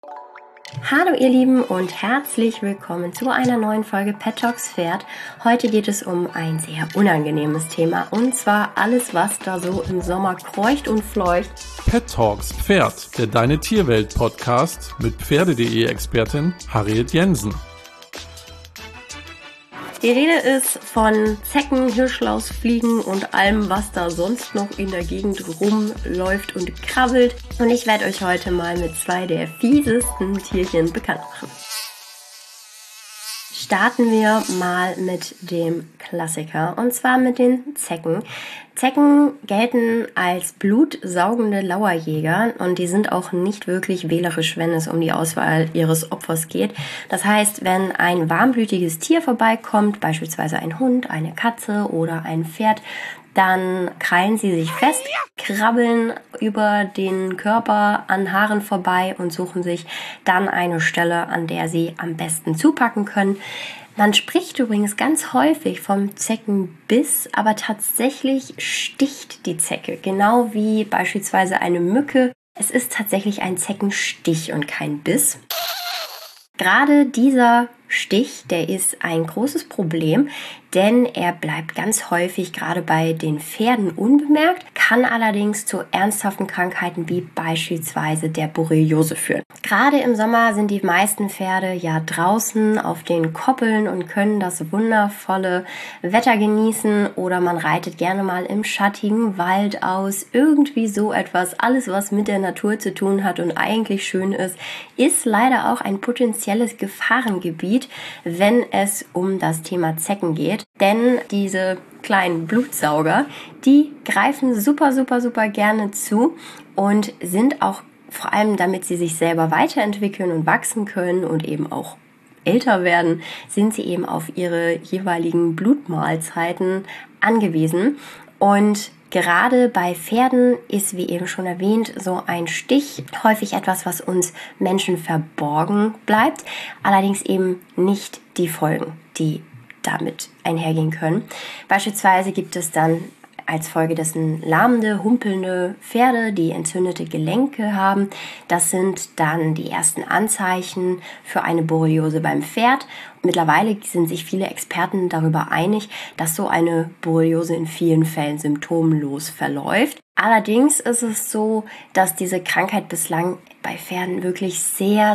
Hallo ihr Lieben und herzlich willkommen zu einer neuen Folge Pet Talks Pferd. Heute geht es um ein sehr unangenehmes Thema und zwar alles, was da so im Sommer kreucht und fleucht. Pet Talks Pferd, der Deine Tierwelt Podcast mit Pferde.de-Expertin Harriet Jensen. Die Rede ist von Zecken, Hirschlaus, Fliegen und allem, was da sonst noch in der Gegend rumläuft und krabbelt. Und ich werde euch heute mal mit zwei der fiesesten Tierchen bekannt machen. Starten wir mal mit dem Klassiker und zwar mit den Zecken. Zecken gelten als blutsaugende Lauerjäger und die sind auch nicht wirklich wählerisch, wenn es um die Auswahl ihres Opfers geht. Das heißt, wenn ein warmblütiges Tier vorbeikommt, beispielsweise ein Hund, eine Katze oder ein Pferd, dann krallen sie sich fest, krabbeln über den Körper an Haaren vorbei und suchen sich dann eine Stelle, an der sie am besten zupacken können. Man spricht übrigens ganz häufig vom Zeckenbiss, aber tatsächlich sticht die Zecke, genau wie beispielsweise eine Mücke. Es ist tatsächlich ein Zeckenstich und kein Biss. Gerade dieser Stich, der ist ein großes Problem, denn er bleibt ganz häufig gerade bei den Pferden unbemerkt, kann allerdings zu ernsthaften Krankheiten wie beispielsweise der Borreliose führen. Gerade im Sommer sind die meisten Pferde ja draußen auf den Koppeln und können das wundervolle Wetter genießen oder man reitet gerne mal im schattigen Wald aus. Irgendwie so etwas, alles was mit der Natur zu tun hat und eigentlich schön ist leider auch ein potenzielles Gefahrengebiet, wenn es um das Thema Zecken geht. Denn diese kleinen Blutsauger, die greifen super gerne zu und sind auch vor allem, damit sie sich selber weiterentwickeln und wachsen können und eben auch älter werden, sind sie eben auf ihre jeweiligen Blutmahlzeiten angewiesen. Und gerade bei Pferden ist, wie eben schon erwähnt, so ein Stich häufig etwas, was uns Menschen verborgen bleibt, allerdings eben nicht die Folgen, die damit einhergehen können. Beispielsweise gibt es dann als Folge dessen lahmende, humpelnde Pferde, die entzündete Gelenke haben. Das sind dann die ersten Anzeichen für eine Borreliose beim Pferd. Mittlerweile sind sich viele Experten darüber einig, dass so eine Borreliose in vielen Fällen symptomlos verläuft. Allerdings ist es so, dass diese Krankheit bislang bei Pferden wirklich sehr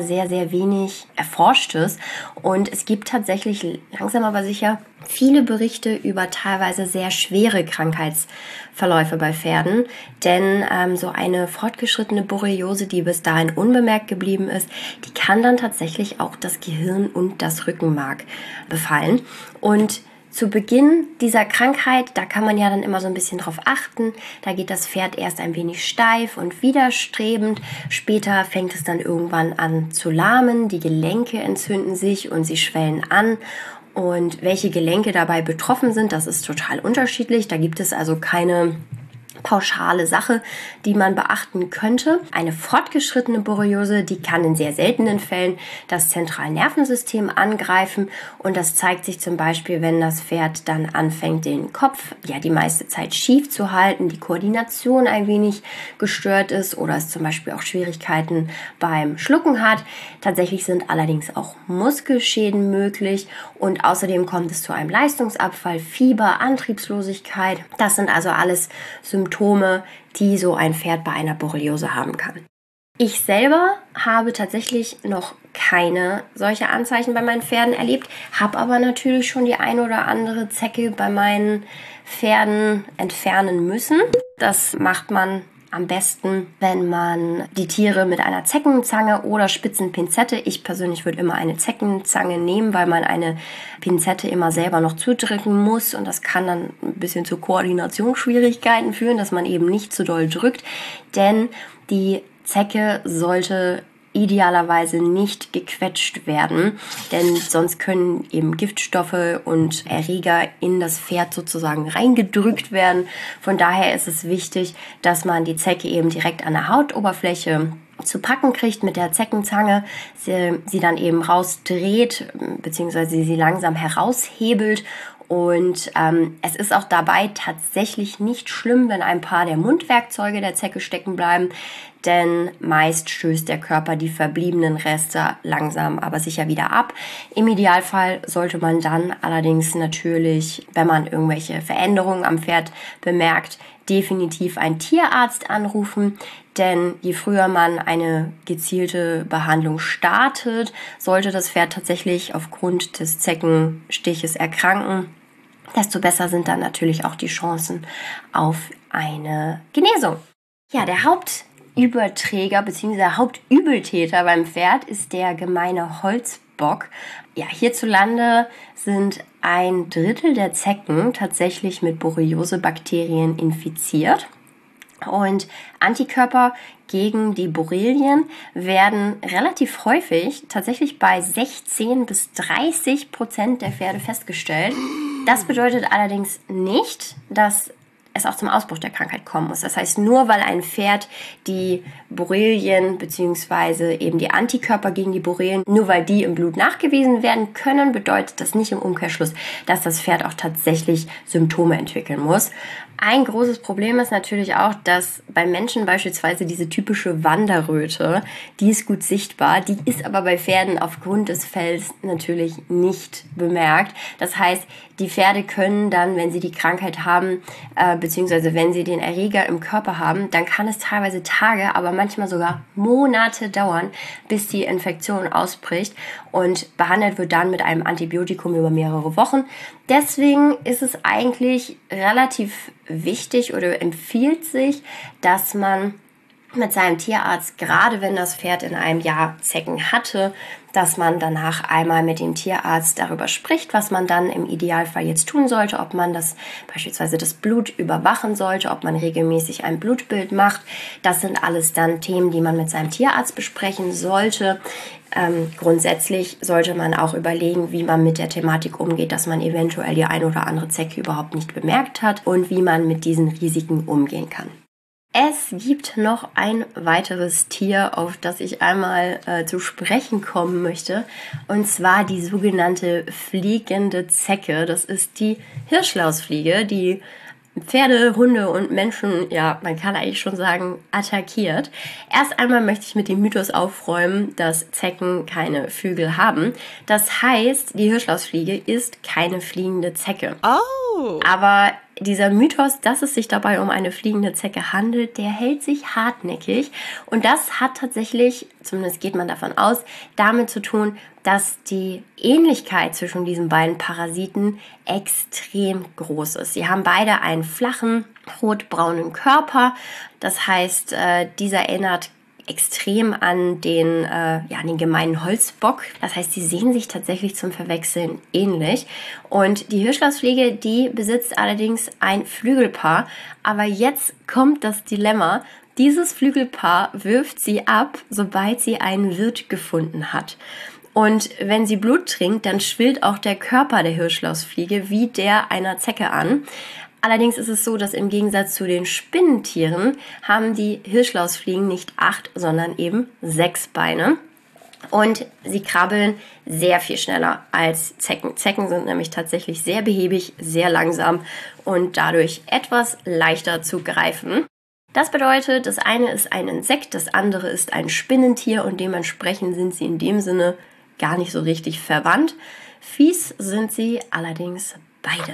wenig erforscht ist. Und es gibt tatsächlich langsam aber sicher viele Berichte über teilweise sehr schwere Krankheitsverläufe bei Pferden. Denn so eine fortgeschrittene Borreliose, die bis dahin unbemerkt geblieben ist, die kann dann tatsächlich auch das Gehirn und das Rückenmark befallen. Und zu Beginn dieser Krankheit, da kann man ja dann immer so ein bisschen drauf achten. Da geht das Pferd erst ein wenig steif und widerstrebend. Später fängt es dann irgendwann an zu lahmen. Die Gelenke entzünden sich und sie schwellen an. Und welche Gelenke dabei betroffen sind, das ist total unterschiedlich. Da gibt es also keine pauschale Sache, die man beachten könnte. Eine fortgeschrittene Borreliose, die kann in sehr seltenen Fällen das Zentralnervensystem angreifen und das zeigt sich zum Beispiel, wenn das Pferd dann anfängt, den Kopf die meiste Zeit schief zu halten, die Koordination ein wenig gestört ist oder es zum Beispiel auch Schwierigkeiten beim Schlucken hat. Tatsächlich sind allerdings auch Muskelschäden möglich und außerdem kommt es zu einem Leistungsabfall, Fieber, Antriebslosigkeit. Das sind also alles Symptome, die so ein Pferd bei einer Borreliose haben kann. Ich selber habe tatsächlich noch keine solche Anzeichen bei meinen Pferden erlebt, habe aber natürlich schon die ein oder andere Zecke bei meinen Pferden entfernen müssen. Das macht man am besten, wenn man die Tiere mit einer Zeckenzange oder spitzen Pinzette, ich persönlich würde immer eine Zeckenzange nehmen, weil man eine Pinzette immer selber noch zudrücken muss und das kann dann ein bisschen zu Koordinationsschwierigkeiten führen, dass man eben nicht zu doll drückt, denn die Zecke sollte idealerweise nicht gequetscht werden, denn sonst können eben Giftstoffe und Erreger in das Pferd sozusagen reingedrückt werden. Von daher ist es wichtig, dass man die Zecke eben direkt an der Hautoberfläche zu packen kriegt mit der Zeckenzange, sie dann eben rausdreht bzw. sie langsam heraushebelt. Und es ist auch dabei tatsächlich nicht schlimm, wenn ein paar der Mundwerkzeuge der Zecke stecken bleiben, denn meist stößt der Körper die verbliebenen Reste langsam aber sicher wieder ab. Im Idealfall sollte man dann allerdings natürlich, wenn man irgendwelche Veränderungen am Pferd bemerkt, definitiv einen Tierarzt anrufen, denn je früher man eine gezielte Behandlung startet, sollte das Pferd tatsächlich aufgrund des Zeckenstiches erkranken, desto besser sind dann natürlich auch die Chancen auf eine Genesung. Ja, der Hauptüberträger bzw. Hauptübeltäter beim Pferd ist der gemeine Holzbock. Ja, hierzulande sind 1/3 der Zecken tatsächlich mit Borreliose-Bakterien infiziert. Und Antikörper gegen die Borrelien werden relativ häufig tatsächlich bei 16-30% der Pferde festgestellt. Das bedeutet allerdings nicht, dass es auch zum Ausbruch der Krankheit kommen muss. Das heißt, nur weil ein Pferd die Borrelien bzw. eben die Antikörper gegen die Borrelien, nur weil die im Blut nachgewiesen werden können, bedeutet das nicht im Umkehrschluss, dass das Pferd auch tatsächlich Symptome entwickeln muss. Ein großes Problem ist natürlich auch, dass bei Menschen beispielsweise diese typische Wanderröte, die ist gut sichtbar, die ist aber bei Pferden aufgrund des Fells natürlich nicht bemerkt. Das heißt, die Pferde können dann, wenn sie die Krankheit haben, beziehungsweise wenn sie den Erreger im Körper haben, dann kann es teilweise Tage, aber manchmal sogar Monate dauern, bis die Infektion ausbricht und behandelt wird dann mit einem Antibiotikum über mehrere Wochen. Deswegen ist es eigentlich relativ wichtig oder empfiehlt sich, dass man mit seinem Tierarzt, gerade wenn das Pferd in einem Jahr Zecken hatte, dass man danach einmal mit dem Tierarzt darüber spricht, was man dann im Idealfall jetzt tun sollte, ob man beispielsweise das Blut überwachen sollte, ob man regelmäßig ein Blutbild macht. Das sind alles dann Themen, die man mit seinem Tierarzt besprechen sollte. Grundsätzlich sollte man auch überlegen, wie man mit der Thematik umgeht, dass man eventuell die ein oder andere Zecke überhaupt nicht bemerkt hat und wie man mit diesen Risiken umgehen kann. Es gibt noch ein weiteres Tier, auf das ich einmal zu sprechen kommen möchte, und zwar die sogenannte fliegende Zecke. Das ist die Hirschlausfliege, die Pferde, Hunde und Menschen, ja, man kann eigentlich schon sagen, attackiert. Erst einmal möchte ich mit dem Mythos aufräumen, dass Zecken keine Flügel haben. Das heißt, die Hirschlausfliege ist keine fliegende Zecke. Oh! Aber dieser Mythos, dass es sich dabei um eine fliegende Zecke handelt, der hält sich hartnäckig. Und das hat tatsächlich, zumindest geht man davon aus, damit zu tun, dass die Ähnlichkeit zwischen diesen beiden Parasiten extrem groß ist. Sie haben beide einen flachen, rotbraunen Körper. Das heißt, dieser erinnert extrem an den gemeinen Holzbock. Das heißt, sie sehen sich tatsächlich zum Verwechseln ähnlich. Und die Hirschlausfliege, die besitzt allerdings ein Flügelpaar. Aber jetzt kommt das Dilemma. Dieses Flügelpaar wirft sie ab, sobald sie einen Wirt gefunden hat. Und wenn sie Blut trinkt, dann schwillt auch der Körper der Hirschlausfliege wie der einer Zecke an. Allerdings ist es so, dass im Gegensatz zu den Spinnentieren haben die Hirschlausfliegen nicht 8, sondern eben 6 Beine. Und sie krabbeln sehr viel schneller als Zecken. Zecken sind nämlich tatsächlich sehr behäbig, sehr langsam und dadurch etwas leichter zu greifen. Das bedeutet, das eine ist ein Insekt, das andere ist ein Spinnentier und dementsprechend sind sie in dem Sinne gar nicht so richtig verwandt. Fies sind sie allerdings beide.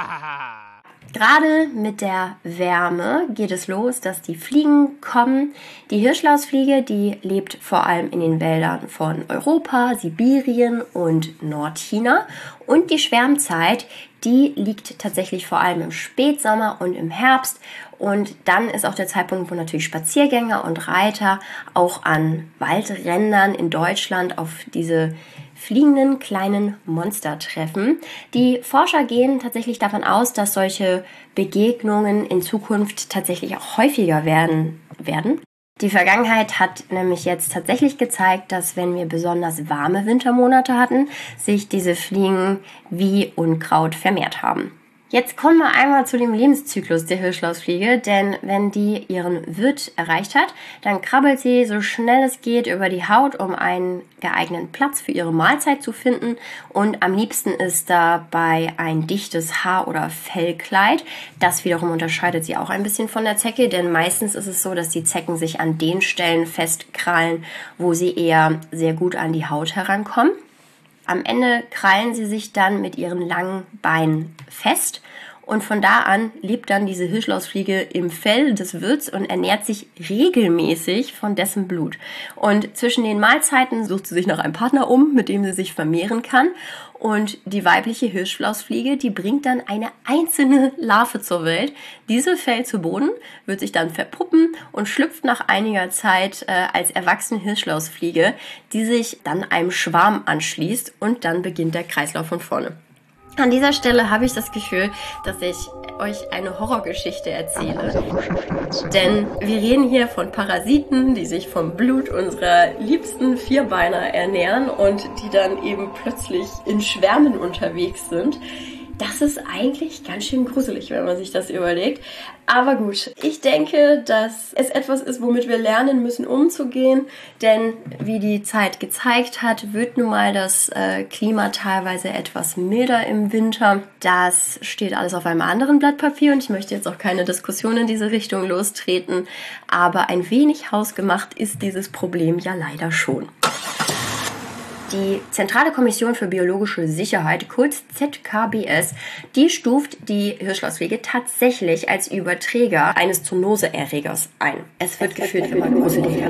Gerade mit der Wärme geht es los, dass die Fliegen kommen. Die Hirschlausfliege, die lebt vor allem in den Wäldern von Europa, Sibirien und Nordchina. Und die Schwärmzeit, die liegt tatsächlich vor allem im Spätsommer und im Herbst. Und dann ist auch der Zeitpunkt, wo natürlich Spaziergänger und Reiter auch an Waldrändern in Deutschland auf diese fliegenden kleinen Monster treffen. Die Forscher gehen tatsächlich davon aus, dass solche Begegnungen in Zukunft tatsächlich auch häufiger werden. Die Vergangenheit hat nämlich jetzt tatsächlich gezeigt, dass wenn wir besonders warme Wintermonate hatten, sich diese Fliegen wie Unkraut vermehrt haben. Jetzt kommen wir einmal zu dem Lebenszyklus der Hirschlausfliege, denn wenn die ihren Wirt erreicht hat, dann krabbelt sie so schnell es geht über die Haut, um einen geeigneten Platz für ihre Mahlzeit zu finden, und am liebsten ist dabei ein dichtes Haar- oder Fellkleid. Das wiederum unterscheidet sie auch ein bisschen von der Zecke, denn meistens ist es so, dass die Zecken sich an den Stellen festkrallen, wo sie eher sehr gut an die Haut herankommen. Am Ende krallen sie sich dann mit ihren langen Beinen fest und von da an lebt dann diese Hirschlausfliege im Fell des Wirts und ernährt sich regelmäßig von dessen Blut. Und zwischen den Mahlzeiten sucht sie sich noch einen Partner um, mit dem sie sich vermehren kann. Und die weibliche Hirschlausfliege, die bringt dann eine einzelne Larve zur Welt. Diese fällt zu Boden, wird sich dann verpuppen und schlüpft nach einiger Zeit als erwachsene Hirschlausfliege, die sich dann einem Schwarm anschließt, und dann beginnt der Kreislauf von vorne. An dieser Stelle habe ich das Gefühl, dass ich euch eine Horrorgeschichte erzähle. Denn wir reden hier von Parasiten, die sich vom Blut unserer liebsten Vierbeiner ernähren und die dann eben plötzlich in Schwärmen unterwegs sind. Das ist eigentlich ganz schön gruselig, wenn man sich das überlegt. Aber gut, ich denke, dass es etwas ist, womit wir lernen müssen, umzugehen. Denn wie die Zeit gezeigt hat, wird nun mal das Klima teilweise etwas milder im Winter. Das steht alles auf einem anderen Blatt Papier und ich möchte jetzt auch keine Diskussion in diese Richtung lostreten. Aber ein wenig hausgemacht ist dieses Problem ja leider schon. Die Zentrale Kommission für biologische Sicherheit, kurz ZKBS, die stuft die Hirschlausfliege tatsächlich als Überträger eines Zoonoseerregers ein. Es wird gefühlt immer gruseliger.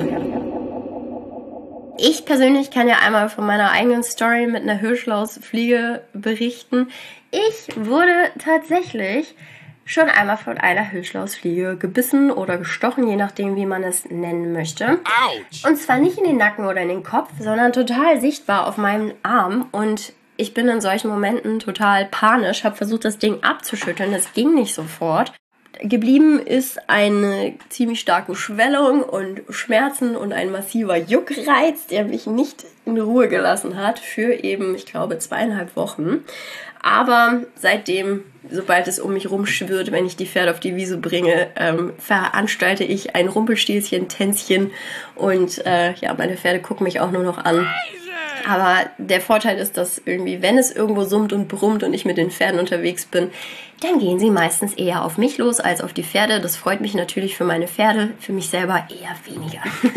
Ich persönlich kann ja einmal von meiner eigenen Story mit einer Hirschlausfliege berichten. Ich wurde tatsächlich schon einmal von einer Hirschlausfliege gebissen oder gestochen, je nachdem, wie man es nennen möchte. Ouch. Und zwar nicht in den Nacken oder in den Kopf, sondern total sichtbar auf meinem Arm. Und ich bin in solchen Momenten total panisch, habe versucht, das Ding abzuschütteln. Das ging nicht sofort. Geblieben ist eine ziemlich starke Schwellung und Schmerzen und ein massiver Juckreiz, der mich nicht in Ruhe gelassen hat für eben, ich glaube, 2,5 Wochen. Aber seitdem, sobald es um mich rumschwirrt, wenn ich die Pferde auf die Wiese bringe, veranstalte ich ein Rumpelstilzchen-Tänzchen und meine Pferde gucken mich auch nur noch an. Aber der Vorteil ist, dass irgendwie, wenn es irgendwo summt und brummt und ich mit den Pferden unterwegs bin, dann gehen sie meistens eher auf mich los als auf die Pferde. Das freut mich natürlich für meine Pferde, für mich selber eher weniger.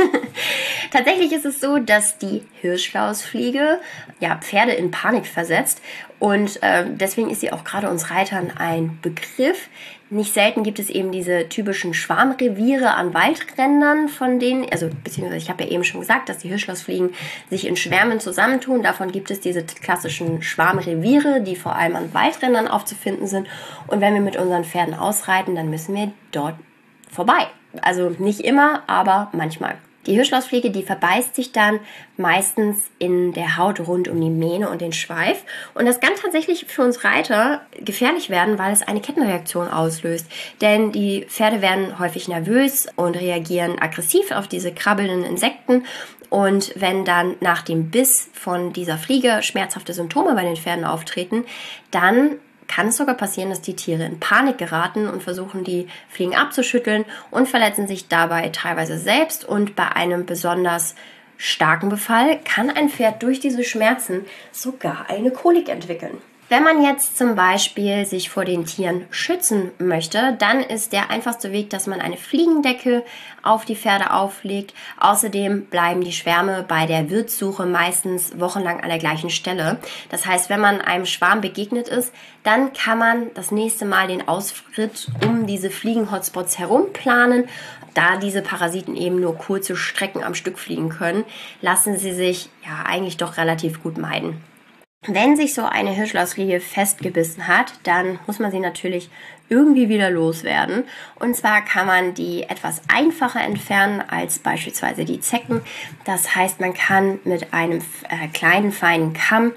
Tatsächlich ist es so, dass die Hirschlausfliege Pferde in Panik versetzt und deswegen ist sie auch gerade uns Reitern ein Begriff. Nicht selten gibt es eben diese typischen Schwarmreviere an Waldrändern, von denen, beziehungsweise ich habe ja eben schon gesagt, dass die Hirschlausfliegen sich in Schwärmen zusammentun. Davon gibt es diese klassischen Schwarmreviere, die vor allem an Waldrändern aufzufinden sind. Und wenn wir mit unseren Pferden ausreiten, dann müssen wir dort vorbei. Also nicht immer, aber manchmal. Die Hirschlausfliege, die verbeißt sich dann meistens in der Haut rund um die Mähne und den Schweif. Und das kann tatsächlich für uns Reiter gefährlich werden, weil es eine Kettenreaktion auslöst. Denn die Pferde werden häufig nervös und reagieren aggressiv auf diese krabbelnden Insekten. Und wenn dann nach dem Biss von dieser Fliege schmerzhafte Symptome bei den Pferden auftreten, dann kann es sogar passieren, dass die Tiere in Panik geraten und versuchen, die Fliegen abzuschütteln und verletzen sich dabei teilweise selbst. Und bei einem besonders starken Befall kann ein Pferd durch diese Schmerzen sogar eine Kolik entwickeln. Wenn man jetzt zum Beispiel sich vor den Tieren schützen möchte, dann ist der einfachste Weg, dass man eine Fliegendecke auf die Pferde auflegt. Außerdem bleiben die Schwärme bei der Wirtssuche meistens wochenlang an der gleichen Stelle. Das heißt, wenn man einem Schwarm begegnet ist, dann kann man das nächste Mal den Ausritt um diese Fliegen-Hotspots herum planen. Da diese Parasiten eben nur kurze Strecken am Stück fliegen können, lassen sie sich eigentlich doch relativ gut meiden. Wenn sich so eine Hirschlausfliege festgebissen hat, dann muss man sie natürlich irgendwie wieder loswerden. Und zwar kann man die etwas einfacher entfernen als beispielsweise die Zecken. Das heißt, man kann mit einem kleinen, feinen Kamm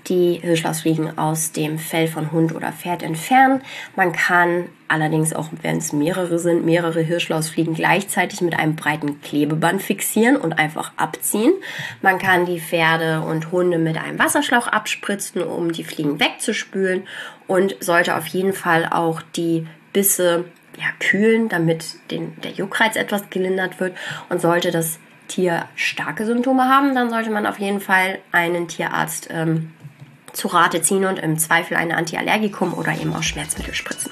die Hirschlausfliegen aus dem Fell von Hund oder Pferd entfernen. Man kann allerdings auch, wenn es mehrere sind, mehrere Hirschlausfliegen gleichzeitig mit einem breiten Klebeband fixieren und einfach abziehen. Man kann die Pferde und Hunde mit einem Wasserschlauch abspritzen, um die Fliegen wegzuspülen, und sollte auf jeden Fall auch die Bisse kühlen, damit der Juckreiz etwas gelindert wird. Und sollte das Tier starke Symptome haben, dann sollte man auf jeden Fall einen Tierarzt zu Rate ziehen und im Zweifel eine Antiallergikum oder eben auch Schmerzmittel spritzen.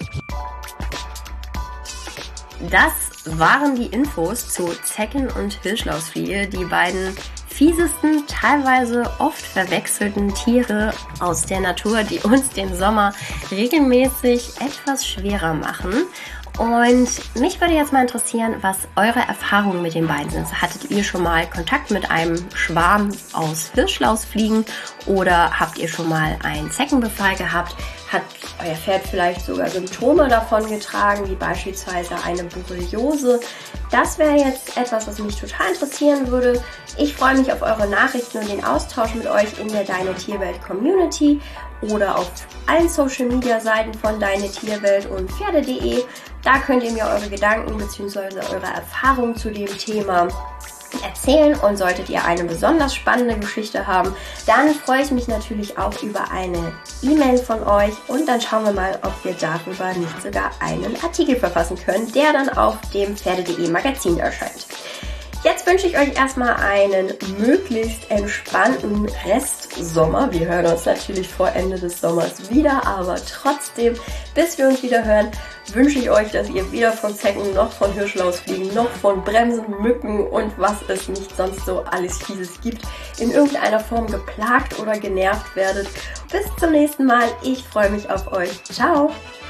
Das waren die Infos zu Zecken und Hirschlausfliege, die beiden fiesesten, teilweise oft verwechselten Tiere aus der Natur, die uns den Sommer regelmäßig etwas schwerer machen. Und mich würde jetzt mal interessieren, was eure Erfahrungen mit den beiden sind. Hattet ihr schon mal Kontakt mit einem Schwarm aus Hirschlausfliegen oder habt ihr schon mal einen Zeckenbefall gehabt? Hat euer Pferd vielleicht sogar Symptome davon getragen, wie beispielsweise eine Borreliose? Das wäre jetzt etwas, was mich total interessieren würde. Ich freue mich auf eure Nachrichten und den Austausch mit euch in der Deine Tierwelt Community oder auf allen Social Media Seiten von Deine Tierwelt und Pferde.de. Da könnt ihr mir eure Gedanken bzw. eure Erfahrungen zu dem Thema erzählen, und solltet ihr eine besonders spannende Geschichte haben, dann freue ich mich natürlich auch über eine E-Mail von euch, und dann schauen wir mal, ob wir darüber nicht sogar einen Artikel verfassen können, der dann auf dem Pferde.de Magazin erscheint. Jetzt wünsche ich euch erstmal einen möglichst entspannten Restsommer. Wir hören uns natürlich vor Ende des Sommers wieder, aber trotzdem, bis wir uns wieder hören, wünsche ich euch, dass ihr weder von Zecken noch von Hirschlausfliegen noch von Bremsen, Mücken und was es nicht sonst so alles Fieses gibt, in irgendeiner Form geplagt oder genervt werdet. Bis zum nächsten Mal. Ich freue mich auf euch. Ciao!